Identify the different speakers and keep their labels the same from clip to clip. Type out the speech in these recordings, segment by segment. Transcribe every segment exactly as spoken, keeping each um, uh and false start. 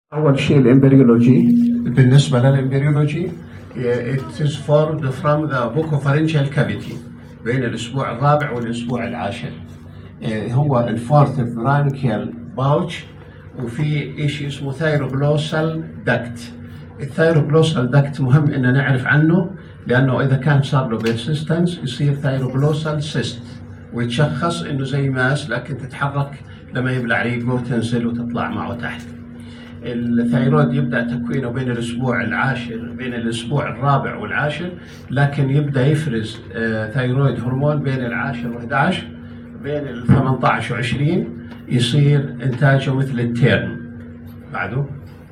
Speaker 1: أول شيء الإمبريولوجي. بالنسبة للإمبريولوجي it is formed from the bucopharyngeal cavity بين الأسبوع الرابع والأسبوع العاشر. هو الفورث برانكيال باوتش وفي شيء اسمه ثايروغلوسال داكت. الثايروغلوسال داكت مهم إن نعرف عنه لأنه إذا كان صار له بيرسيستنس يصير ثايروغلوسال سيست ويتشخص إنه زي ماس لكن تتحرك لما يبلع ريقه وتنزل وتطلع معه تحت. الثايرويد يبدأ تكوينه بين الأسبوع العاشر بين الأسبوع الرابع والعاشر، لكن يبدأ يفرز ثايرويد هرمون بين العاشر وإحدى عشر، بين ال ثمانية عشر وعشرين يصير إنتاجه مثل التيرن. بعده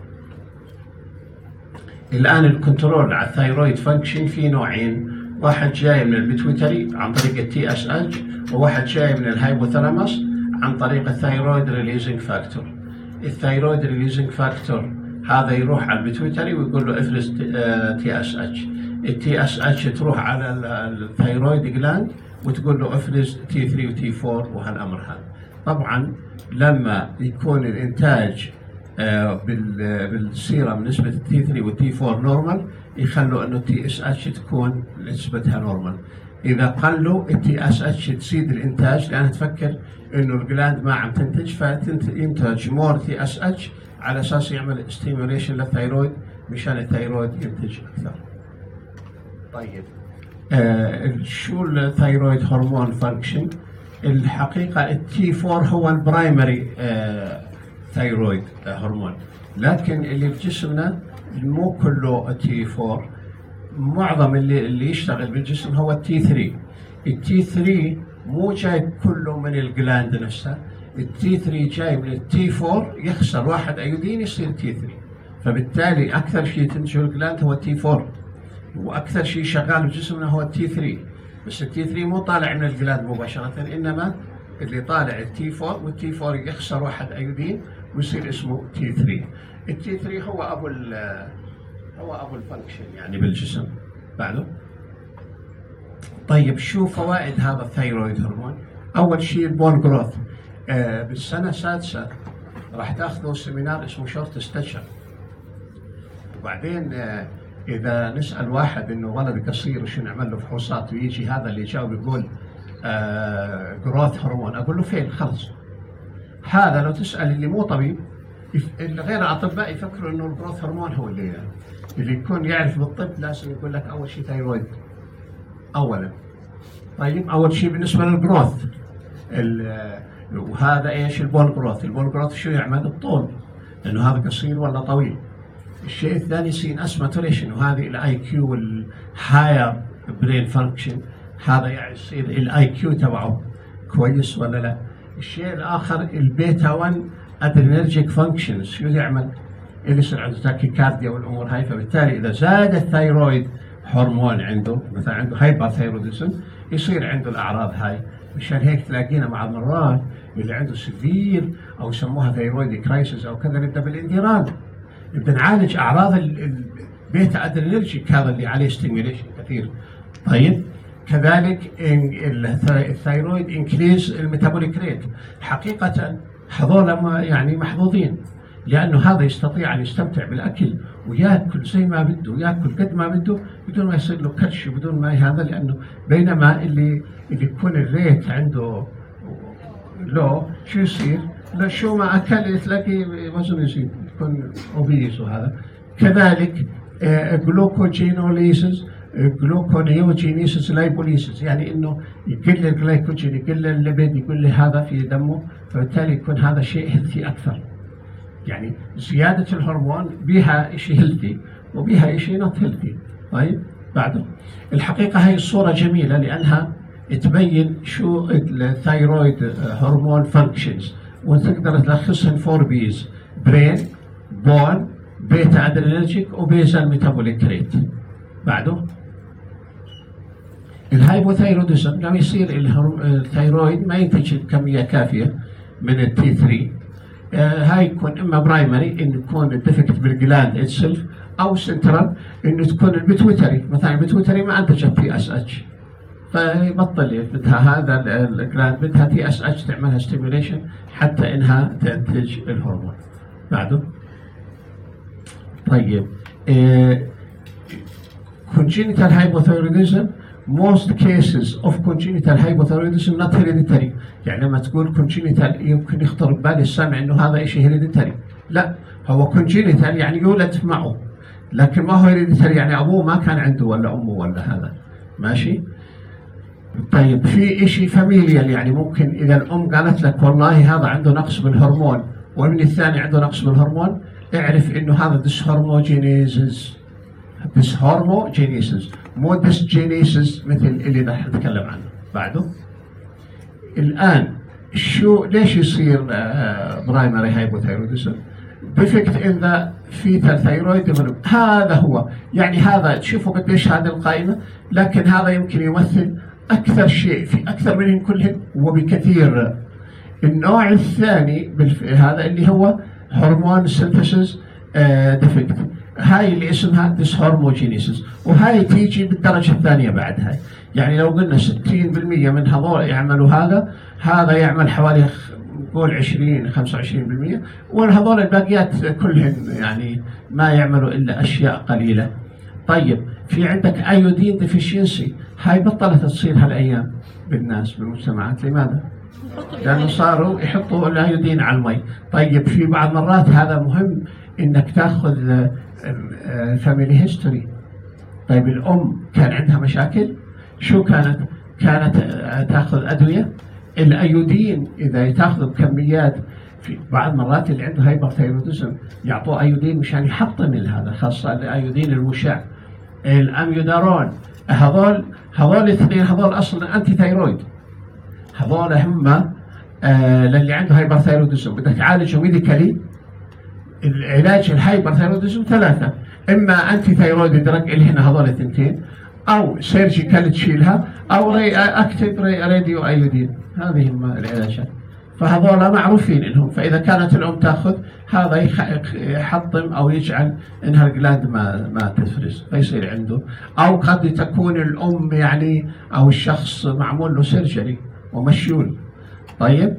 Speaker 1: الآن الكنترول على الثايرويد فانكشن في نوعين، واحد جاي من البيتويتري عن طريق التي اس اتش، وواحد جاي من الهايبوثالاموس عن طريق الثايرويد ريليزنج فاكتور. الثايرويد ريليزنج فاكتور هذا يروح على البيتويتري ويقول له افرز تي اس اتش، التي اس اتش تروح على الثايرويد جلاند وتقول له افرز تي ثري وتي فور وهالامر هذا. طبعا لما يكون الانتاج بالسيرم نسبة التي ثري والتي فور نورمال يخلوا انه التي اس اتش تكون نسبتها نورمال. اذا قلوا التي اس اتش تزيد الانتاج لانها تفكر انه الجلاند ما عم تنتج فينتج مور تي اس اتش على اساس يعمل ستيموليشن للثايرويد مشان الثايرويد ينتج اكثر. طيب آه شو الثايرويد هرمون فانكشن؟ الحقيقه التي فور هو البرايمري آه ثايرويد هرمون، لكن اللي في جسمنا مو كله تي فور، معظم اللي اللي يشتغل بالجسم هو التي ثري. التي ثري مو جاي كله من الجلاند نفسها، التي ثري جاي من التي فور، يخسر واحد ايودين يصير تي ثري، فبالتالي اكثر شيء تنتجه الجلاند هو التي فور، واكثر شيء شغال بجسمنا هو التي ثري. بس التي ثري مو طالع من الجلاند مباشره، انما اللي طالع التي فور، والتي فور يخسر واحد ايودين ويصير اسمه تي ثري. التي ثري هو ابو ال هو ابو الفانكشن يعني بالجسم. بعده طيب شو فوائد هذا الثايرويد هرمون؟ اول شيء البون جروث. آه بالسنه السادسه راح تاخذوا سيمينار اسمه شورت ستاتشر، وبعدين آه اذا نسال واحد انه ولد قصير وشو نعمل له فحوصات ويجي هذا اللي يجاوب يقول آه جروث هرمون، اقول له فين خلص. هذا لو تسال اللي مو طبيب، اللي غير الاطباء يفكروا انه الجروث هرمون هو اللي اللي يكون يعرف بالطب لازم يقول لك اول شيء ثايرويد اولا. طيب اول شيء بالنسبه للجروث وهذا ايش البون جروث؟ البون جروث شو يعمل؟ الطول، انه هذا قصير ولا طويل. الشيء الثاني سين اسماتوريشن، وهذه الاي كيو الهاير برين فانكشن، هذا يعني يصير الاي كيو تبعه كويس ولا لا. الشيء الاخر البيتا واحد ادرينرجيك فانكشنز، شو يعمل؟ اللي يصير عنده تاكيكارديا والامور هاي. فبالتالي اذا زاد الثايرويد هرمون عنده، مثلا عنده هايبر ثايروديزم، يصير عنده الاعراض هاي. مشان هيك تلاقينا مع المرات اللي عنده سيفير او يسموها ثايرويد كرايسيس او كذا نبدا بالانديران، نبدا نعالج اعراض البيتا ادرينرجيك هذا اللي عليه ستيميوليشن كثير. طيب كذلك الثايرويد انكريز الميتابوليك ريت. حقيقه هذول يعني محظوظين لانه هذا يستطيع ان يستمتع بالاكل وياكل زي ما بده، ياكل قد ما بده بدون ما يصير له كرش وبدون ما هذا، لانه بينما اللي اللي يكون الريت عنده لو شو يصير؟ لا شو ما اكل تلاقي وزنه يزيد، يكون اوبيس. وهذا كذلك جلوكوجينوليسيس، جلوكونيوجينيسيس، لايبوليسيس، يعني انه يقل الجلايكوجين، يقل الليبيد، يقل هذا في دمه، فبالتالي يكون هذا شيء هيلثي اكثر. يعني زياده الهرمون بها شيء هيلثي وبها شيء نوت هيلثي. طيب بعده الحقيقه هي الصوره جميله لانها تبين شو الثايرويد هرمون فانكشنز، وتقدر تلخصهم فور بيز: برين، بون، بيتا ادرينرجيك، وبيزال ميتابوليك ريت. بعده الهايبوثايروديزم لما يصير الثايرويد ما ينتج كميه كافيه من التي ثري، آه هاي يكون اما برايمري انه يكون الديفكت بالجلاند اتسلف، او سنترال انه تكون البيتويتري، مثلا البيتويتري ما انتجت تي اس اتش فيبطل بدها هذا الجلاند بدها تي اس اتش تعملها ستيميوليشن حتى انها تنتج الهرمون. بعده طيب uh, congenital hypothyroidism, most cases of congenital hypothyroidism not hereditary. يعني لما تقول congenital يمكن يخطر ببالي السامع انه هذا شيء hereditary. لا، هو congenital يعني يولد معه، لكن ما هو hereditary يعني ابوه ما كان عنده ولا امه ولا هذا. ماشي؟ طيب في شيء فاميليال، يعني ممكن اذا الام قالت لك والله هذا عنده نقص بالهرمون وابن الثاني عنده نقص بالهرمون، اعرف انه هذا dysharmogenesis. dysharmogenesis مو dysgenesis مثل اللي راح نتكلم عنه بعده. الان شو ليش يصير برايمري هايبوثايروديزم؟ defect in the fetal thyroid development. هذا هو، يعني هذا تشوفوا قديش هذه القائمه، لكن هذا يمكن يمثل اكثر شيء في اكثر منهم كلهم وبكثير. النوع الثاني هذا اللي هو هرمون سينثيسيس ديفكت، هاي اللي اسمها ديسهرموجينيسيس، وهاي تيجي بالدرجه الثانيه بعد هاي. يعني لو قلنا ستين بالمئة من هذول يعملوا هذا، هذا يعمل حوالي نقول عشرين خمسة وعشرين بالمئة، وهذول الباقيات كلهم يعني ما يعملوا الا اشياء قليله. طيب في عندك ايودين ديفيشنسي، هاي بطلت تصير هالايام بالناس بالمجتمعات. لماذا؟ لانه صاروا يحطوا الايودين على المي. طيب في بعض مرات هذا مهم انك تاخذ فاميلي هيستوري. طيب الام كان عندها مشاكل، شو كانت؟ كانت تاخذ ادويه. الايودين اذا تاخذ بكميات، في بعض مرات اللي عنده هايبرثايروديزم يعطوه ايودين مشان يحطم هذا، خاصه الايودين المشع، الاميودارون. هذول هذول الاثنين هذول اصلا انتي ثايرويد، هذول هم آه للي عنده هايبرثايروديزم بدك تعالجه ميديكالي. العلاج الهايبرثايروديزم ثلاثه، اما انتي ثايرويد دراج اللي هنا هذول الثنتين، او سيرجيكال تشيلها، او ري اكتب ري راديو ايودين. هذه هم العلاجات، فهذول معروفين انهم. فاذا كانت الام تاخذ هذا يحطم او يجعل انها الجلاند ما ما تفرز فيصير عنده، او قد تكون الام يعني او الشخص معمول له سيرجري ومشيول. طيب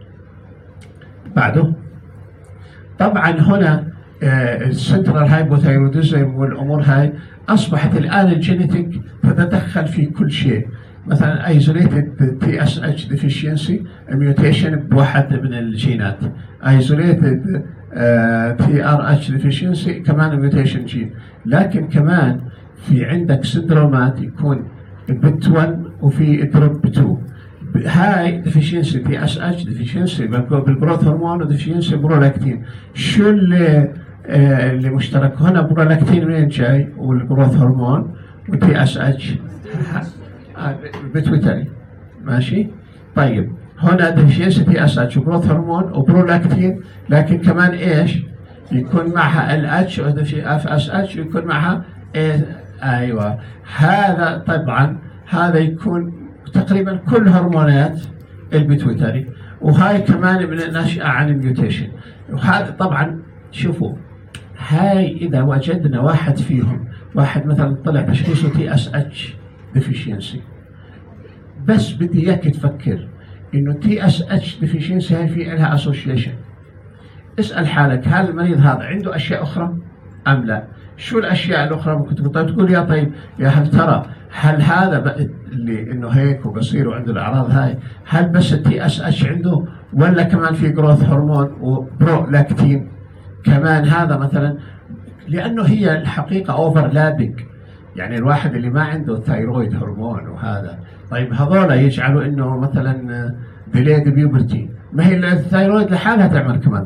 Speaker 1: بعده طبعا هنا السنترال هايبوثايروديزم والامور هاي اصبحت الان الجينيتيك تتدخل في كل شيء. مثلا ايزوليتد تي اس اتش ديفيشنسي ميوتيشن بواحد من الجينات، ايزوليتد تي ار اتش ديفيشنسي كمان ميوتيشن جين. لكن كمان في عندك سندرومات يكون بت واحد وفي دروب اثنين، هاي ديفيشنسي تي اس اتش ديفيشنسي بالبروث هرمون وديفيشنسي برولاكتين. شو اللي آه اللي مشترك هنا؟ برولاكتين منين جاي؟ والبروث هرمون وتي اس اتش بتويتري. ماشي؟ طيب هنا ديفيشنسي تي اس اتش وبروث هرمون وبرولاكتين، لكن كمان ايش؟ يكون معها ال اتش او اف اس اتش ويكون معها إيه؟ ايوه هذا طبعا هذا يكون تقريبا كل هرمونات البيتويتري، وهاي كمان من الناشئه عن الميوتيشن. وهذا طبعا شوفوا هاي اذا وجدنا واحد فيهم، واحد مثلا طلع تشخيصه تي اس اتش ديفيشنسي، بس بدي اياك تفكر انه تي اس اتش ديفيشنسي هاي في لها اسوشيشن. اسال حالك هل المريض هذا عنده اشياء اخرى ام لا؟ شو الاشياء الاخرى ممكن تقول؟ طيب تقول يا طيب يا هل ترى هل هذا بقى اللي انه هيك وبصير وعنده الاعراض هاي، هل بس التي اس اتش عنده ولا كمان في جروث هرمون وبرولاكتين كمان؟ هذا مثلا لانه هي الحقيقه اوفرلابنج، يعني الواحد اللي ما عنده ثايرويد هرمون وهذا، طيب هذول يجعلوا انه مثلا ديليد بيوبرتي، ما هي الثايرويد لحالها تعمل كمان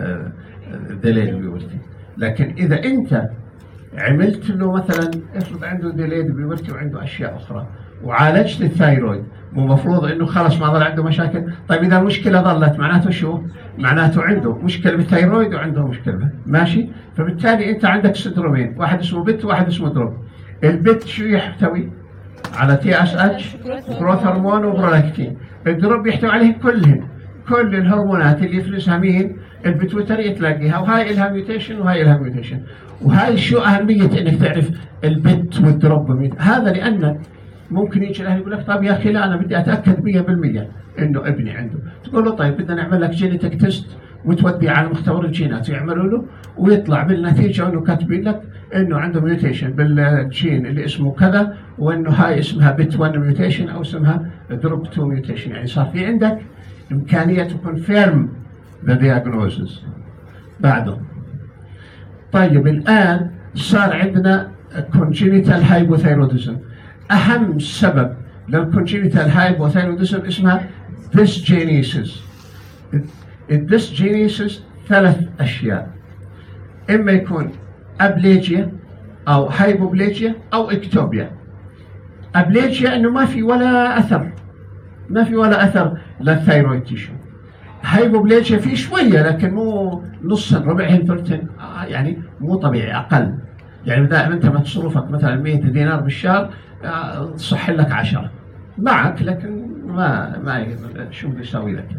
Speaker 1: ديليد بيوبرتي. لكن اذا انت عملت له مثلا افرض عنده ديليد بيوبرتي وعنده اشياء اخرى وعالجت الثايرويد، مو مفروض انه خلص ما ظل عنده مشاكل؟ طيب اذا المشكله ظلت معناته شو؟ معناته عنده مشكله بالثايرويد وعنده مشكله. ماشي؟ فبالتالي انت عندك سندرومين، واحد اسمه بت وواحد اسمه دروب. البت شو يحتوي؟ على تي اس اتش وجروث هرمون وبرولاكتين. الدروب يحتوي عليه كلهم، كل الهرمونات اللي يفرزها مين؟ البيتويتري تلاقيها، وهاي لها ميوتيشن وهاي لها ميوتيشن. وهاي شو اهميه انك تعرف البت والدروب؟ هذا لان ممكن يجي الاهل يقول لك طيب يا اخي لا انا بدي اتاكد مية بالمية انه ابني عنده، تقول له طيب بدنا نعمل لك جينيتك تيست وتوديه على مختبر الجينات يعملوا له، ويطلع بالنتيجه انه كاتبين لك انه عنده ميوتيشن بالجين اللي اسمه كذا، وانه هاي اسمها بت واحد ميوتيشن او اسمها دروب اثنين ميوتيشن. يعني صار في عندك امكانيه تكونفيرم ذا دياجنوزز بعده. طيب الان صار عندنا congenital hypothyroidism. اهم سبب للcongenital hypothyroidism اسمها dysgenesis. الديسجينيسيس ثلاث اشياء، اما يكون ابليجيا او هايبوبليجيا او اكتوبيا. ابليجيا انه ما في ولا اثر، ما في ولا اثر للثايرويد تيشو. هايبوبليجيا في شويه لكن مو نص ربعين ثلثين، يعني مو طبيعي، اقل. يعني دائما انت مصروفك مثلا مئة دينار بالشهر تصح لك عشرة معك، لكن ما ما شو بده يسوي لك.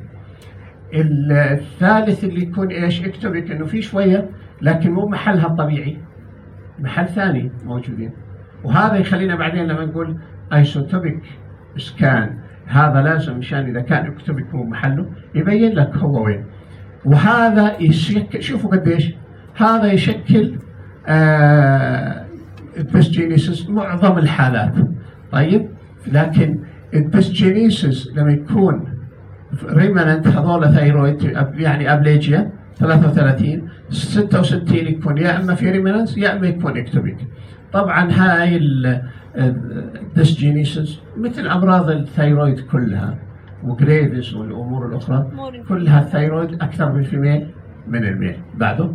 Speaker 1: الثالث اللي يكون ايش؟ اكتوبيك، انه في شويه لكن مو محلها الطبيعي، محل ثاني موجودين. وهذا يخلينا بعدين لما نقول ايسوتوبيك سكان، هذا لازم مشان اذا كان اكتوبيك مو محله يبين لك هو وين. وهذا يشكل، شوفوا قديش هذا يشكل آه الديسجينيسيس معظم الحالات. طيب لكن الديسجينيسيس لما يكون ريمننت هذول ثايرويد يعني ابليجيا ثلاثة وثلاثين ستة وستين يكون يا اما في ريمننس يا اما يكون اكتوبيك. طبعا هاي الديسجينيسيس مثل امراض الثايرويد كلها وجريفز والامور الاخرى كلها الثايرويد اكثر بالفيميل من الميل. بعده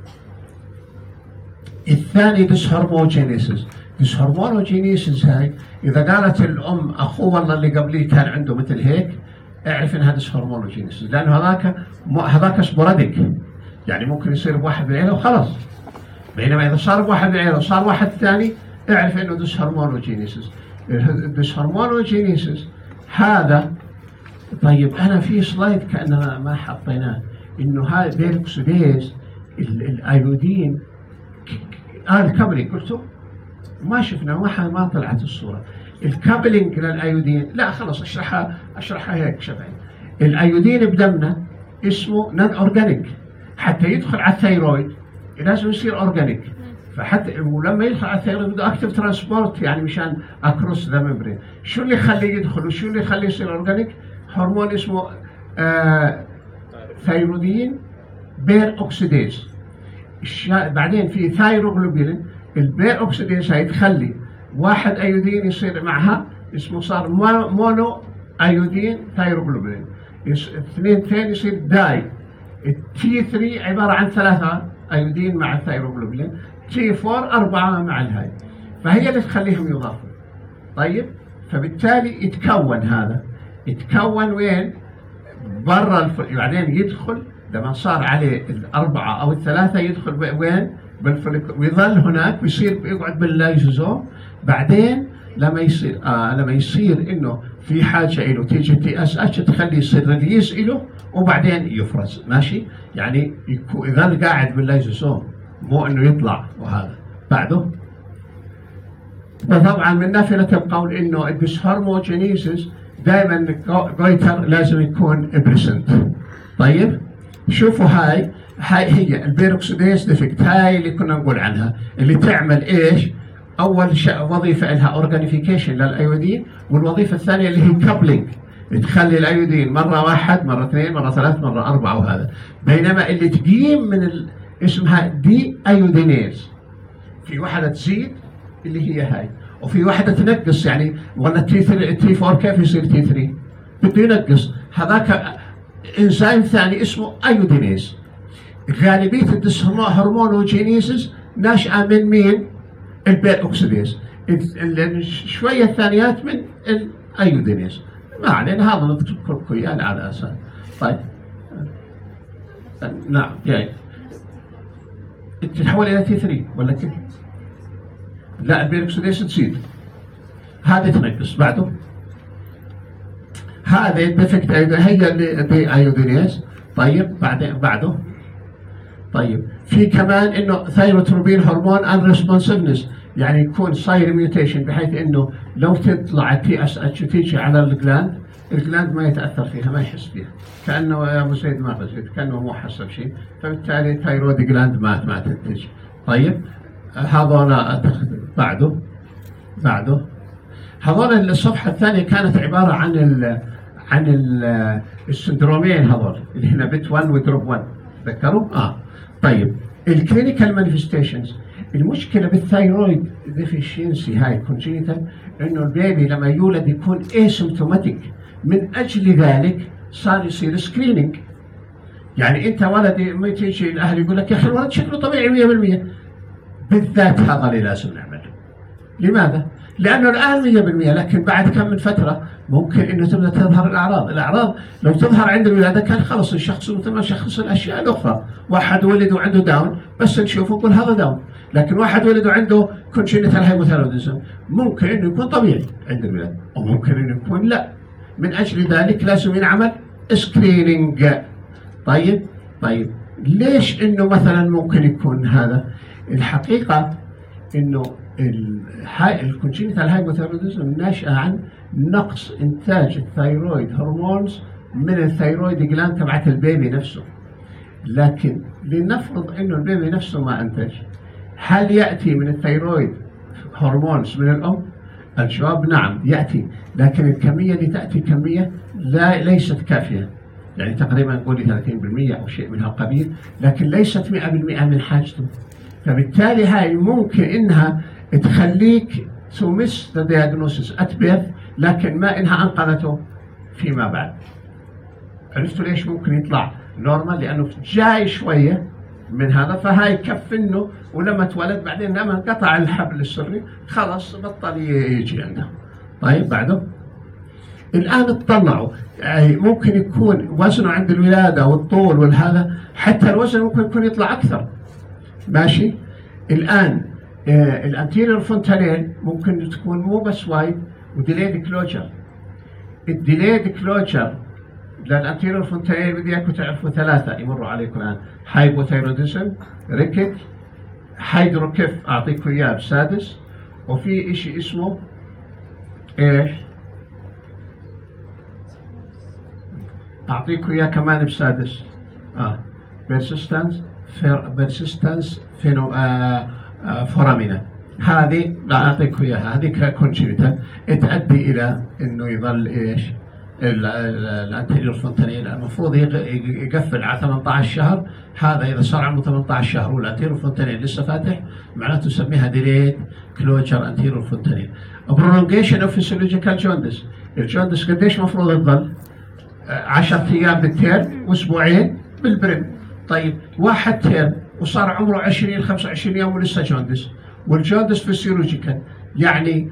Speaker 1: الثاني ديسهرموجينيسيس. ديسهرمونوجينيسيس هاي اذا قالت الام اخوه والله اللي قبلي كان عنده مثل هيك، اعرف ان هذا ديسهرمونوجينيسيس، لانه هذاك هذاك سبوراديك، يعني ممكن يصير بواحد بالعيله وخلاص. بينما اذا صار بواحد بالعيله وصار واحد ثاني اعرف انه ديسهرمونوجينيسيس. الديسهرمونوجينيسيس هذا، طيب انا في سلايد كاننا ما حطيناه، انه هاي بيروكسيديز الايودين اه الكابلينج قلته ما شفنا، ما ما طلعت الصوره. الكابلينج للايودين لا خلص اشرحها اشرحها هيك شبعي. الايودين بدمنا اسمه نون اورجانيك، حتى يدخل على الثيرويد لازم يصير اورجانيك. فحتى ولما يدخل على الثيرويد بده اكتف ترانسبورت، يعني مشان اكروس ذا ميمبرين. شو اللي يخليه يدخل وشو اللي يخليه يصير اورجانيك؟ هرمون اسمه آه ثايرودين بير اوكسيديز. بعدين في ثايروغلوبولين، البير اوكسيديز هاي تخلي واحد ايودين يصير معها اسمه صار مونو ايودين ثايروغلوبولين، اثنين ثاني يصير داي. التي ثلاثة عباره عن ثلاثه ايودين مع الثايروغلوبولين، تي أربعة اربعه مع الهاي، فهي اللي تخليهم يضافوا. طيب فبالتالي يتكون هذا، يتكون وين؟ برا الف... بعدين يدخل لما صار عليه الاربعه او الثلاثه يدخل وين؟ بالفوليك، ويظل هناك ويصير يقعد باللايزوزوم. بعدين لما يصير آه لما يصير انه في حاجه له تيجي تي اس اتش تخلي يصير ريليز له وبعدين يفرز، ماشي؟ يعني يظل قاعد باللايزوزوم مو انه يطلع. وهذا بعده فطبعا من نافله القول انه الديسهرموجينيسيس دائما جويتر لازم يكون بريسنت. طيب شوفوا هاي هاي هي البيروكسيديز ديفكت، هاي اللي كنا نقول عنها، اللي تعمل ايش؟ اول شيء وظيفه لها اورجانيفيكيشن للايودين، والوظيفه الثانيه اللي هي كابلينج، تخلي الايودين مره واحد مره اثنين مره ثلاث مره اربعه. وهذا بينما اللي تقيم من ال... اسمها دي ايودينيز، في واحده تزيد اللي هي هاي، وفي واحده تنقص، يعني ولا تي تي أربعة كيف يصير تي ثلاثة؟ بده ينقص. هذاك انزيم ثاني اسمه ايودينيز. غالبيه الديسهرمونوجينيسيس ناشئه من مين؟ البير اوكسيديز. شويه الثانيات من الايودينيز. ما علينا، هذا نذكر اياه على اساس. طيب نعم جاي تتحول الى تي ثلاثة ولا كيف؟ لا البير اوكسيديز تزيد، هذا تنقص. بعده هذا الديفكت هي اللي ايودينيز. طيب بعدين بعده طيب في كمان انه ثايروتروبين هرمون ان ريسبونسفنس، يعني يكون صاير ميوتيشن بحيث انه لو تطلع التي اس اتش وتيجي على الجلاند الجلاند ما يتاثر فيها، ما يحس فيها، كانه يا ابو زيد ما ابو زيد كانه مو حاسس بشيء، فبالتالي الثايرويد جلاند ما ما تنتج. طيب هذول بعده بعده هذول الصفحه الثانيه كانت عباره عن ال عن ال السندرومين هذول اللي هنا بت واحد ودروب واحد، تذكروا؟ اه طيب الكلينيكال مانيفستيشنز، المشكله بالثايرويد ديفيشنسي هاي كونجينيتال انه البيبي لما يولد يكون اسيمتوماتيك، من اجل ذلك صار يصير سكريننج. يعني انت ولد ما تيجي الاهل يقول لك يا اخي الولد شكله طبيعي مية بالمية، بالذات هذا اللي لازم نعمله. لماذا؟ لانه الان مية بالمية، لكن بعد كم من فتره ممكن انه تبدا تظهر الاعراض، الاعراض لو تظهر عند الولاده كان خلص الشخص مثل ما شخص الاشياء الاخرى، واحد ولد وعنده داون بس نشوفه نقول هذا داون، لكن واحد ولد وعنده كونجينيتال هايبوثايروديزم ممكن انه يكون طبيعي عند الولاده وممكن انه يكون لا، من اجل ذلك لازم ينعمل سكريننج. طيب طيب ليش انه مثلا ممكن يكون هذا؟ الحقيقه انه الكونجينيتال هايبوثايروديزم ناشئه عن نقص انتاج الثايرويد هرمونز من الثايرويد جلاند تبعت البيبي نفسه. لكن لنفرض انه البيبي نفسه ما انتج، هل ياتي من الثايرويد هرمونز من الام؟ الجواب نعم ياتي، لكن الكميه اللي تاتي كميه لا ليست كافيه، يعني تقريبا نقول ثلاثين بالمئة او شيء من هالقبيل، لكن ليست مئة بالمئة من حاجته. فبالتالي هاي ممكن انها تخليك to miss the diagnosis at birth، لكن ما انها انقذته فيما بعد. عرفتوا ليش ممكن يطلع نورمال؟ لانه جاي شويه من هذا، فهاي كفنه ولما تولد بعدين لما انقطع الحبل السري خلاص بطل يجي عنده. طيب بعده الان اطلعوا يعني ممكن يكون وزنه عند الولاده والطول والهذا، حتى الوزن ممكن يكون يطلع اكثر. ماشي؟ الان آه الانتيريور فونتانيل ممكن تكون مو بس وايد وديليد كلوجر. الديليد كلوجر للانتيريور فونتانيل بدي اياكم تعرفوا ثلاثه يمروا عليكم الان: هايبوثايروديزم، ريكت، هيدروكيف اعطيكم اياه بسادس، وفي شيء اسمه ايش؟ اعطيكم اياه كمان بسادس اه بيرسيستنس بيرسيستنس فينو آه آه فورامينا. هذه لا اعطيكم اياها، هذه كونجينيتال تؤدي الى انه يظل ايش؟ الانتيريور فونتانيل المفروض يقفل على ثمانية عشر شهر، هذا اذا صار عمره ثمانية عشر شهر والانتيريور فونتانيل لسه فاتح معناته نسميها ديليد كلوجر انتيريور فونتانيل. برولونجيشن اوف فيسيولوجيكال جوندس، الجوندس قديش المفروض تظل؟ عشرة ايام بالتيرم واسبوعين بالبريم. طيب واحد تيرم وصار عمره عشرين خمسة وعشرين يوم ولسه جوندس، والجوندس فيسيولوجيكال يعني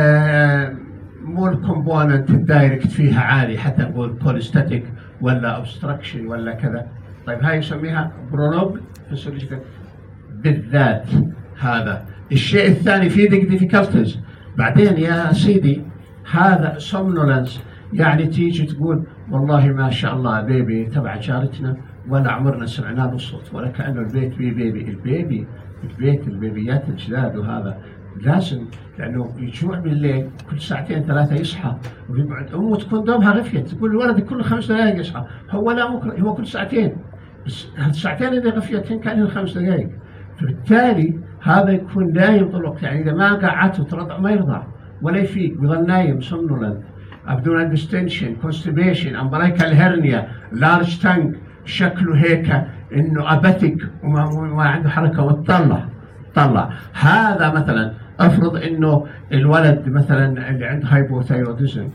Speaker 1: آه مو الكومبوننت الدايركت فيها عالي حتى نقول بوليستاتيك ولا اوبستراكشن ولا كذا. طيب هاي يسميها برولوج فيسيولوجيكال بالذات. هذا الشيء الثاني في ديفيكالتيز. بعدين يا سيدي هذا سومنولنس، يعني تيجي تقول والله ما شاء الله بيبي تبع جارتنا ولا عمرنا سمعنا له الصوت ولا كانه البيت بيه بيبي. البيبي البيت البيبيات الجداد وهذا لازم، لانه يجوع بالليل كل ساعتين ثلاثه يصحى ويقعد، امه تكون دوبها غفيت تقول الولد كل خمس دقائق يصحى، هو لا ممكن هو كل ساعتين، بس هالساعتين اللي غفيتين كانهم خمس دقائق. فبالتالي هذا يكون نايم طول الوقت، يعني اذا ما قعدته ترضع ما يرضع ولا يفيق، بيظل نايم سومنولنت، ابدونال ديستنشن، كونستيبيشن، امبرايكال هيرنيا، لارج تانج، شكله هيك انه اباتيك وما ما عنده حركه وتطلع طلع. هذا مثلا افرض انه الولد مثلا اللي عنده هايبوثايروديزم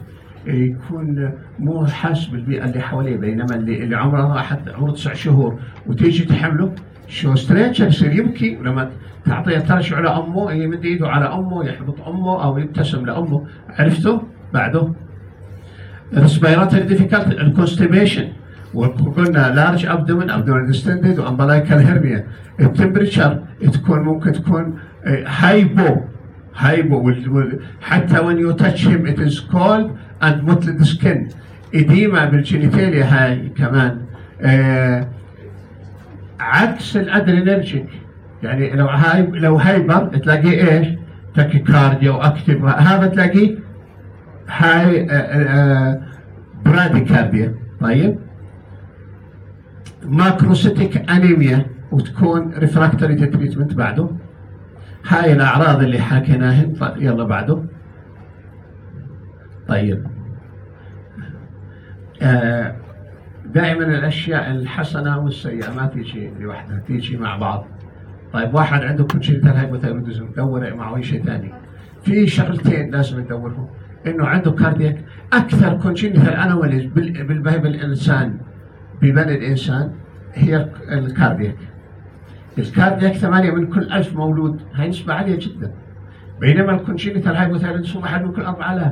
Speaker 1: يكون مو حاسس بالبيئه اللي حواليه، بينما اللي, اللي عمره واحد عمره تسع شهور وتيجي تحمله شو ستريتش يصير يبكي، ولما تعطيه ترشع على امه يمد ايده على امه يحبط امه او يبتسم لامه. عرفتوا؟ بعده ريسبيراتوري ديفيكالتي، الكونستيبيشن، وقلنا لارج ابدومن، ابدومن ديستندد، وامبلايكال هيرنيا. التمبريتشر تكون ممكن تكون هايبو هايبو حتى when you touch him it is cold and mottled skin. إديمة بالجينيتاليا هاي كمان. آه عكس الادرينرجيك، يعني لو هاي لو هايبر تلاقيه ايش؟ تاكيكارديا واكتيف، هذا تلاقيه هاي آه آه براديكارديا. طيب ماكروسيتيك انيميا وتكون ريفراكتوري تريتمنت بعده. هاي الاعراض اللي حكيناهن. يلا بعده. طيب آه دائما الاشياء الحسنه والسيئه ما تيجي لوحدها، تيجي مع بعض. طيب واحد عنده كونجنتال هايبوثايروديزم دور معه اي شيء ثاني. في شغلتين لازم تدورهم، انه عنده كاردياك. اكثر كونجنتال انوماليز بالبهي بالانسان ببني الانسان هي الكاردياك. الكاردياك ثمانية من كل ألف مولود، هاي نسبة عالية جدا. بينما الكونجنتال هايبوثايروديزم واحد من كل أربعة آلاف.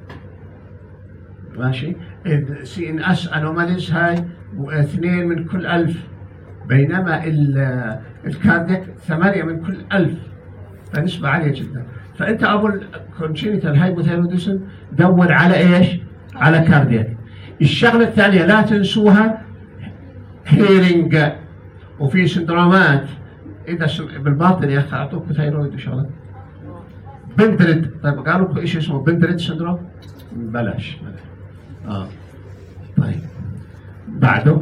Speaker 1: ماشي. سي ان اس انوماليز هاي اثنين من كل ألف، بينما الكاردياك ثمانية من كل ألف، فنسبة عالية جدا. فأنت أبو الكونجنتال هايبوثايروديزم دور على إيش؟ على كاردياك. الشغلة الثانية لا تنسوها هيرنج، وفي سندرومات إذا بالباطن يا أخي أعطوك ثايرويد وشغلات. بندرد. طيب قالوا لكم إيش اسمه بندرد سندروم؟ بلاش. آه طيب بعده.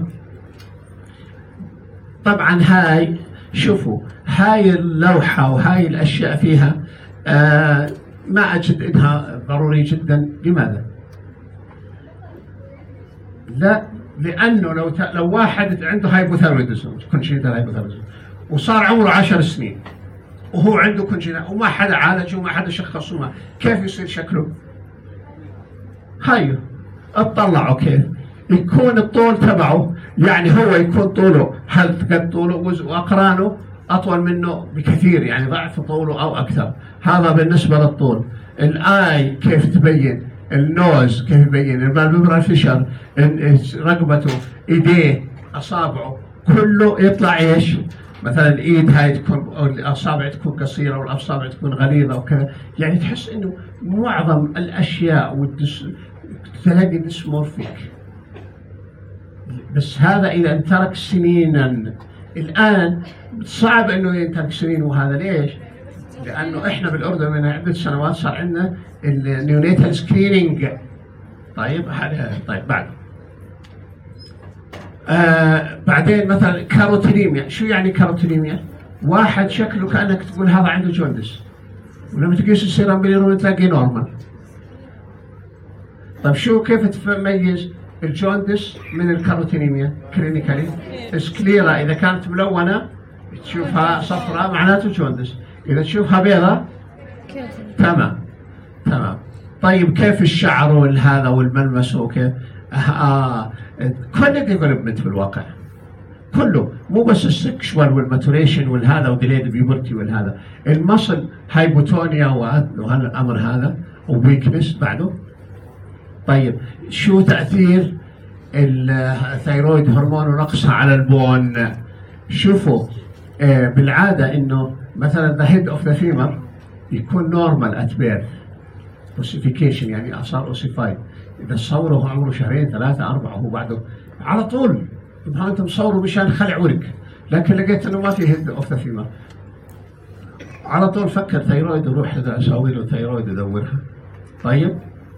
Speaker 1: طبعا هاي شوفوا هاي اللوحة وهاي الأشياء فيها آه ما أجد إنها ضروري جدا. لماذا؟ لا، لأنه لو ت... لو واحد عنده هايبوثايروديزم كونجنتال هايبوثايروديزم وصار عمره عشر سنين وهو عنده كونجنتال وما حدا عالجه وما حدا شخصه، ما كيف يصير شكله؟ هاي اطلعوا كيف يكون الطول تبعه، يعني هو يكون طوله هل قد طوله واقرانه اطول منه بكثير، يعني ضعف طوله او اكثر. هذا بالنسبه للطول. الاي كيف تبين، النوز كيف يبين، الفالفبرال فيشر، رقبته، ايديه، اصابعه، كله يطلع ايش؟ مثلا الايد هاي تكون او الاصابع تكون قصيره والاصابع تكون غليظه وكذا، يعني تحس انه معظم الاشياء والدس تلاقي ديسمورفيك. بس هذا اذا ترك سنينا. الان صعب انه يترك سنين، وهذا ليش؟ لانه احنا بالاردن من عده سنوات صار عندنا النيونيتال سكرينينج. طيب طيب بعد آه بعدين مثلا كاروتينيميا. شو يعني كاروتينيميا؟ واحد شكله كانك تقول هذا عنده جوندس، ولما تقيس السيرم باليروبين تلاقيه نورمال. طيب شو كيف تميز الجوندس من الكاروتينيميا كلينيكالي؟ سكليرا اذا كانت ملونه تشوفها صفراء معناته جوندس، اذا تشوفها بيضاء تمام تمام. طيب كيف الشعر والهذا والملمس وكيف؟ آه كل ديفلوبمنت في الواقع كله، مو بس السكشوال والماتوريشن والهذا وديليد بيبرتي والهذا، المصل هايبوتونيا وهالامر هذا وويكنس بعده. طيب شو تاثير الثيرويد هرمون ونقصها على البون؟ شوفوا آه بالعاده انه مثلا ذا هيد اوف ذا فيمر يكون نورمال ات بيرث اوسيفيكيشن، يعني صار اوسيفايد. اذا تصوره هو عمره شهرين ثلاثه اربعه وهو بعده على طول يبقى انت مصوره مشان خلع ورق، لكن لقيت انه ما في هيد اوف ذا فيمر على طول فكر ثيرويد وروح اسوي له ثيرويد ادورها. طيب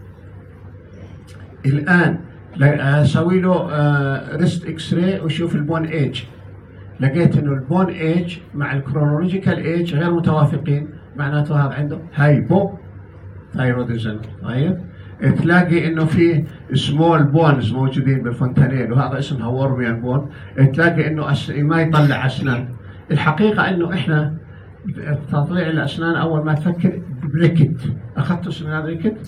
Speaker 1: الان اسوي له ريست اكس راي وشوف البون ايج، لقيت انه البون ايج مع الكرونولوجيكال ايج غير متوافقين، معناته هذا عنده هايبو ثايروديزم. طيب تلاقي انه في سمول بونز موجودين بالفونتانيل وهذا اسمها وورميان بون، تلاقي انه أس... ما يطلع اسنان. الحقيقه انه احنا تطليع الاسنان اول ما تفكر بريكت. اخذتوا سنان ريكت؟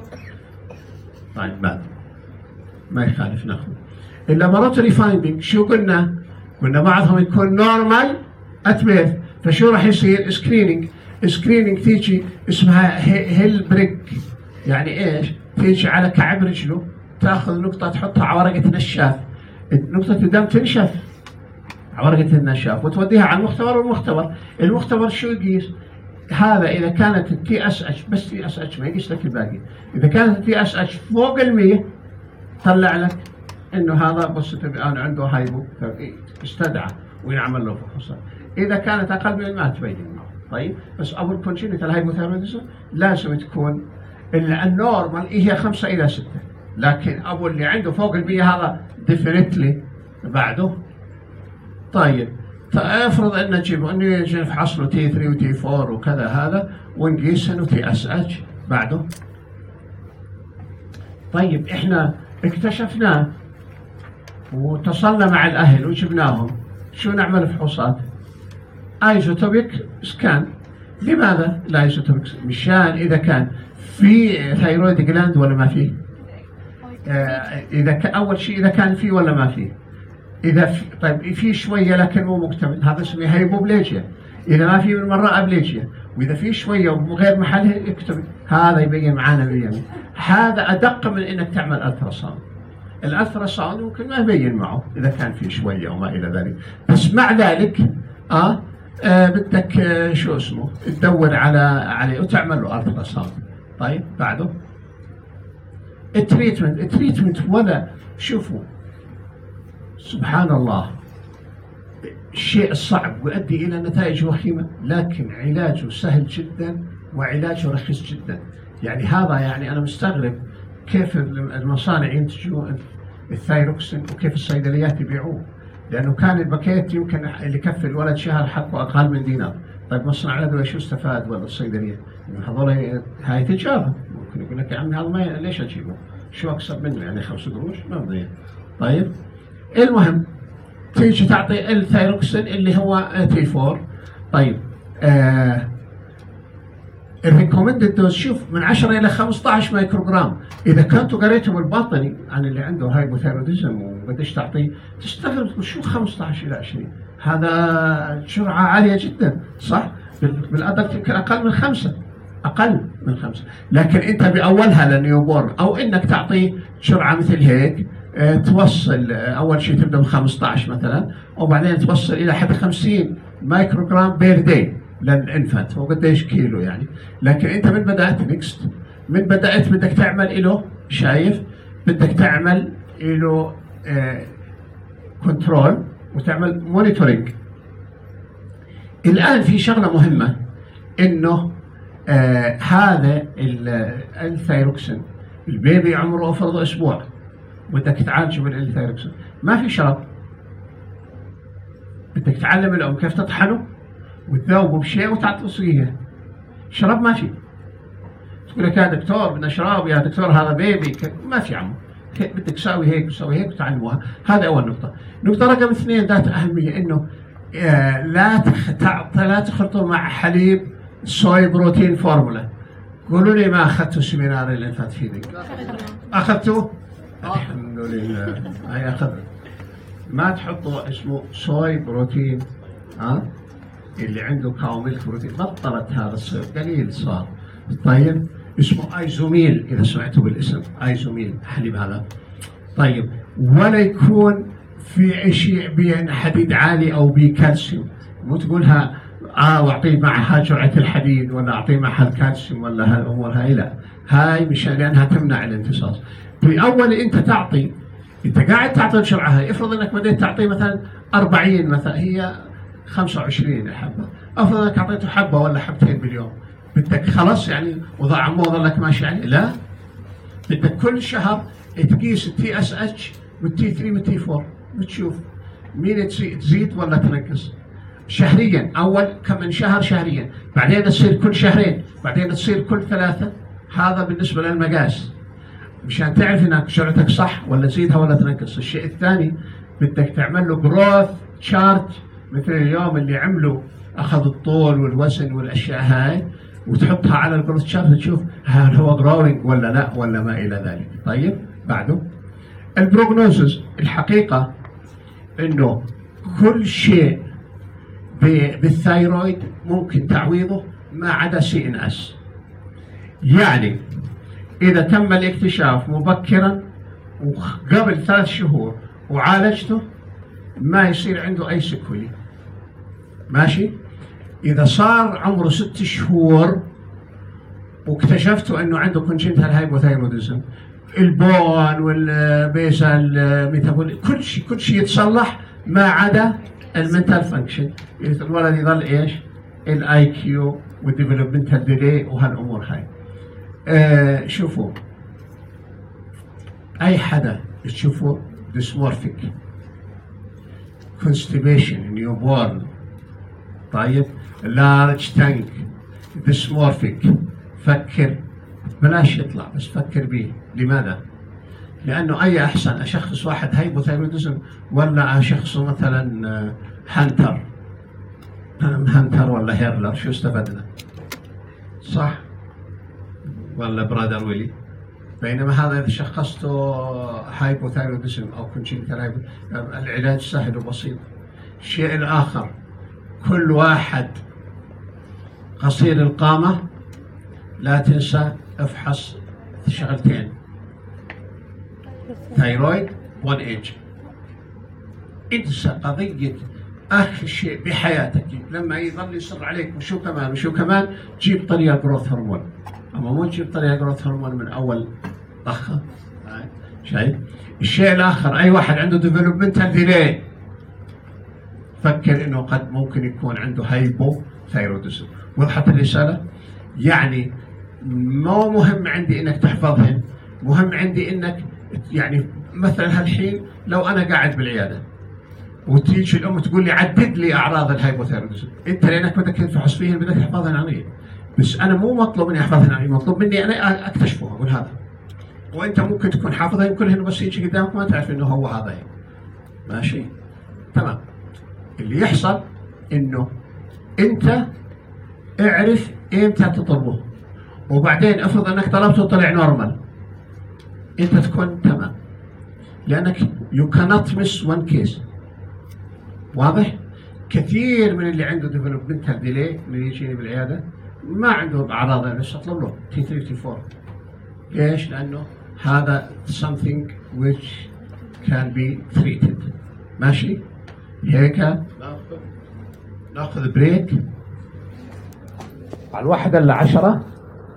Speaker 1: طيب بعد ما يخالف ناخذ اللابوراتوري فايندينج. شو قلنا؟ قلنا بعضهم يكون نورمال اتبيث، فشو راح يصير؟ سكرينينج. سكرينينج تيجي اسمها هيل بريك، يعني ايش؟ تيجي على كعب رجله تاخذ نقطه تحطها على ورقه نشاف، نقطه الدم تنشف على ورقه النشاف وتوديها على المختبر، والمختبر المختبر شو يقيس؟ هذا اذا كانت التي اس اتش بس تي اس اتش ما يقيس لك الباقي، اذا كانت التي اس اتش فوق ال مية طلع لك انه هذا بوزيتيف انا عنده هايبو، استدعى وينعمل له فحوصات. اذا كانت اقل من ما تبين. طيب بس ابو الكونجنتال هايبوثايروديزم لازم تكون النورمال هي خمسة الى ستة، لكن ابو اللي عنده فوق المية هذا ديفينتلي بعده. طيب افرض ان نجيب انه نفحص له تي ثري وتي فور وكذا هذا ونقيس انه تي اس اتش بعده. طيب احنا اكتشفناه واتصلنا مع الاهل وجبناهم، شو نعمل فحوصات؟ ايزوتوبيك سكان. لماذا الايزوتوبيك؟ مشان اذا كان في ثايرويد جلاند ولا ما فيه. آه اذا ك... اول شيء اذا كان فيه ولا ما فيه. اذا في... طيب في شويه لكن مو مكتمل، هذا اسمه هايبوبليجيا. اذا ما في بالمره ابليجيا، واذا في شويه وغير محلها يكتمل، هذا يبين معانا باليمين. هذا ادق من انك تعمل التراساوند. الالتراساوند ممكن ما يبين معه اذا كان في شويه وما الى ذلك، بس مع ذلك اه, آه بدك آه شو اسمه تدور على عليه وتعمل له التراساوند. طيب بعده التريتمنت. التريتمنت ولا شوفوا سبحان الله الشيء الصعب ويؤدي الى نتائج وخيمه، لكن علاجه سهل جدا وعلاجه رخيص جدا. يعني هذا يعني انا مستغرب كيف المصانع ينتجوا الثايروكسين وكيف الصيدليات يبيعوه، لانه كان الباكيت يمكن اللي يكفي الولد شهر حقه اقل من دينار. طيب مصنع الادويه شو استفاد ولا الصيدليه؟ هذول هاي تجاره، ممكن يقول لك يا عمي هذا ما ليش اجيبه؟ شو اكسب منه يعني خمس قروش؟ ما بضيع. طيب المهم تيجي تعطي الثايروكسين اللي هو تي فور. طيب آه الريكومندد دوز شوف من عشرة الى خمسة عشر مايكروغرام. اذا كنتوا قريتوا بالباطني عن اللي عنده هايبوثايروديزم وبدش تعطيه تستغرب شو خمسة عشر الى عشرين، هذا جرعه عاليه جدا صح؟ بالادلت يمكن اقل من خمسه، اقل من خمسه، لكن انت باولها للنيوبورن او انك تعطيه جرعه مثل هيك اه توصل اه اول شيء تبدا ب خمسة عشر مثلا وبعدين توصل الى حد خمسين مايكروغرام بير داي للانفانت. هو قديش كيلو يعني؟ لكن انت من بدات نكست من بدات بدك تعمل له شايف بدك تعمل له اه كنترول وتعمل مونيتورنج. الان في شغله مهمه انه آه هذا الثايروكسين البيبي عمره افرض اسبوع بدك تعالجه بالثايروكسين، ما في شراب، بدك تعلم الام كيف تطحنه وتذوبه بشيء وتعطيه صيغه. شراب ما في، تقول لك يا دكتور بدنا شراب، يا دكتور هذا بيبي، ما في عمو، بدك تساوي هيك وتساوي هيك وتعلموها. هذا اول نقطه. نقطه رقم اثنين ذات اهميه انه آه لا تعطي لا تخلطوا مع حليب صوي بروتين فورمولا. قولوا لي ما اخذتوا سيمينار الانفانت فيدنج؟ اخذتوه؟ الحمد لله هاي اخذت. ما تحطوا اسمه صوي بروتين ها اللي عنده كاو ميلك بروتين، بطلت هذا الصير قليل صار. طيب اسمه ايزوميل اذا سمعتوا بالاسم ايزوميل حليب هذا. طيب ولا يكون في شيء بين حديد عالي او بكالسيوم، مو تقولها اه واعطيه معها جرعه الحديد ولا اعطيه معها الكالسيوم ولا هالامور هاي، لا هاي مشان لانها تمنع الامتصاص. باول انت تعطي انت قاعد تعطي الجرعه هاي، افرض انك بديت تعطيه مثلا أربعين مثلا هي خمسة وعشرين حبه، افرض انك اعطيته حبه ولا حبتين باليوم، بدك خلاص يعني وضع عمو ظلك ماشي عليه؟ لا، بدك كل شهر تقيس التي اس اتش والتي ثري والتي فور بتشوف مين تزيد ولا تنقص. شهريا، اول كم من شهر شهريا، بعدين تصير كل شهرين، بعدين تصير كل ثلاثه. هذا بالنسبه للمقاس مشان تعرف انك جرعتك صح ولا تزيدها ولا تنقص. الشيء الثاني بدك تعمل له جروث تشارت مثل اليوم اللي عملوا اخذوا الطول والوزن والاشياء هاي وتحطها على الجروث تشارت تشوف هل هو جروينج ولا لا ولا ما الى ذلك. طيب بعده البروجنوزز. الحقيقه انه كل شيء بالثايرويد ممكن تعويضه ما عدا سي ان اس. يعني اذا تم الاكتشاف مبكرا وقبل ثلاث شهور وعالجته ما يصير عنده اي سكولي. ماشي؟ اذا صار عمره ست شهور واكتشفتوا انه عنده كونجنتال هايبوثايروديزم، البون والبيسال ميتابولي كل شيء كل شيء يتصلح ما عدا المنتال فانكشن. الولد يظل ايش؟ الاي كيو والديفلوبمنتال ديلي وهالامور هاي. آه شوفوا اي حدا تشوفه ديسمورفيك، كونستيبيشن، نيو بورن، طيب، لارج تانك، ديسمورفيك، فكر، بلاش يطلع بس فكر به. لماذا؟ لانه اي احسن اشخص واحد هايبوثايروديزم ولا اشخصه مثلا هانتر هانتر ولا هيرلر؟ شو استفدنا؟ صح ولا برادر ويلي؟ بينما هذا اذا شخصته هايبوثايروديزم او كونجنتال هايبو، العلاج سهل وبسيط. الشيء الاخر، كل واحد قصير القامه لا تنسى افحص شغلتين، ثايرويد وان ايج. انسى قضيه اخر شيء بحياتك لما يظل يصر عليك وشو كمان وشو كمان، جيب طريقه جروث هرمون. اما مو تجيب طريقه جروث هرمون من اول طخه. شايف؟ الشيء الاخر، اي واحد عنده ديفلوبمنتال ديلي فكر انه قد ممكن يكون عنده هايبو ثايروديزم. وضحت الرساله؟ يعني مو مهم عندي انك تحفظهن، مهم عندي انك يعني مثلا هالحين لو انا قاعد بالعياده وتيجي الام تقول لي عدد لي اعراض الهايبوثايروديزم، انت لانك بدك تفحص فيهن بدك تحفظهن عني، بس انا مو مطلوب مني احفظهن عني، مطلوب مني انا اكتشفها اقول هذا. وانت ممكن تكون حافظهن كلهن بس يجي قدامك ما تعرف انه هو هذا. ماشي؟ تمام. اللي يحصل انه انت اعرف امتى تطلبه، وبعدين افرض انك طلبته وطلع نورمال، انت تكون تمام، لانك you cannot miss one case. واضح؟ كثير من اللي عنده developmental delay اللي يجيني بالعياده ما عنده اعراض، انا بس اطلب له تي ثلاثة تي أربعة. ليش؟ لانه هذا something which can be treated. ماشي؟ هيك ناخذ ناخذ بريك على الواحدة إلا عشرة.